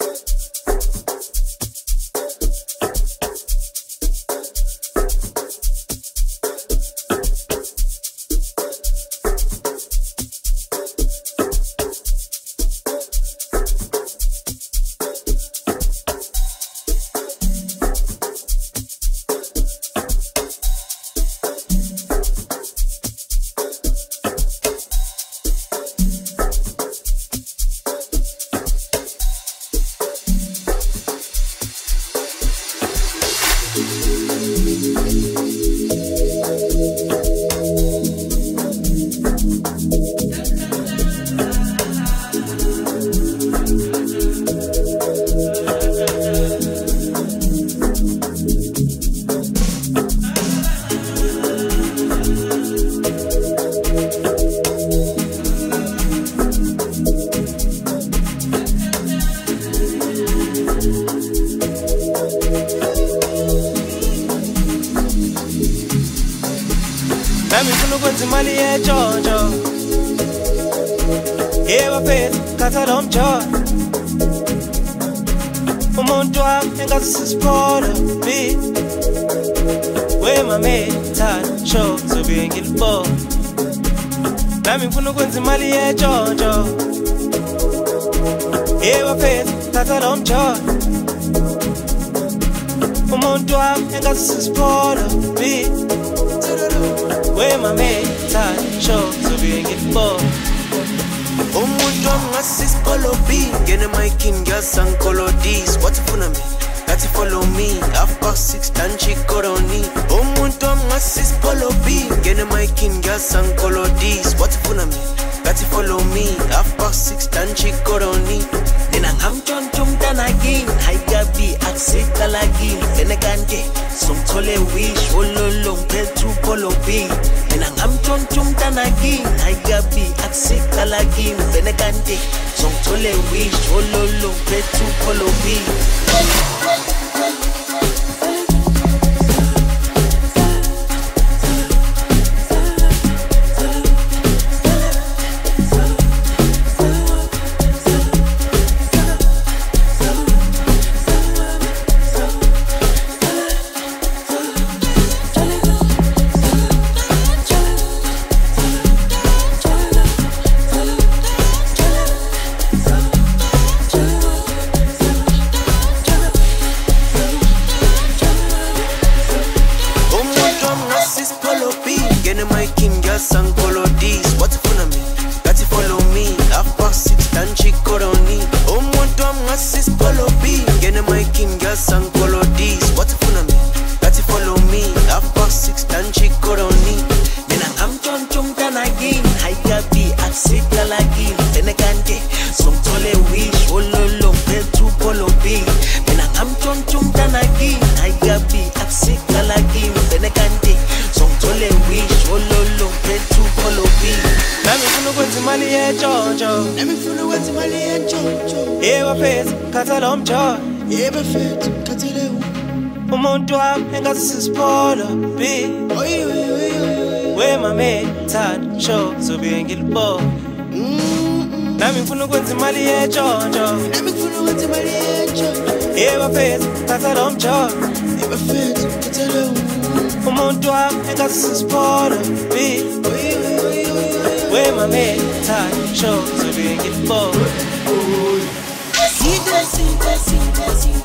Nami ngifuna ukwenza imali yetshontsho. Yebo mfethu, khatha lo mjodo. Umuntu wami engathi sisipholo B. Wemame thanda show zobe ngilibona. Nami ngifuna ukwenza imali yetshontsho. Yebo mfethu, khatha lo mjodo. Umuntu wami engathi sisipholo B. Wemame thanda show zobe ngilibona. Umuntu ongasisipholo B ngene mayikini ngiyasankolodis wathi funa mina ngathi follow me 6:30 danchikoroni. Umuntu ongasisipholo B ngene mayikini ngiyasankolodis wathi funa mina ngathi follow me 6:30 danchikoroni. Nina ngamntshontsha umntana kini hayikabi akusiqala kini vele kanti somthole wish ololo ngiphethe upholo B. Nina ngamntshontsha umntana kini hayikabi akusiqala kini vele kanti somthole wish ololo ngiphethe upholo B. Ngene mayikini ngiyasankolodis wathi funa mina ngathi follow me 6:30 danchikoroni. Umuntu ongasisipholo B ngene mayikini ngiyasankolodis wathi funa mina ngathi follow me 6:30 danchikoroni. Mina ngamntshontsha umntana kini hayikabi akusiqala kini vele kanti somthole wish ololo ngiphethe upholo B. Mina ngamntshontsha umntana kini hayikabi akusiqala kini vele kanti somthole wish ololo ngiphethe upholo B. Nami ngifuna ukwenza imali yetshontsho. Nami ngifuna ukwenza imali yetshontsho. Yebo mfethu, khatha lo mjodo. Yebo mfethu, khathele Umuntu wami engathi sisipholo B. Wemame thanda show zobe ngilibona. Nami ngifuna ukwenza imali yetshontsho. Nami ngifuna ukwenza imali yetshontsho. Yebo mfethu, khatha lo mjodo. Yebo mfethu, khathele Umuntu wami engathi sisipholo B. Wemame thanda show zobe ngilibona. Sita, sita, sita, sita.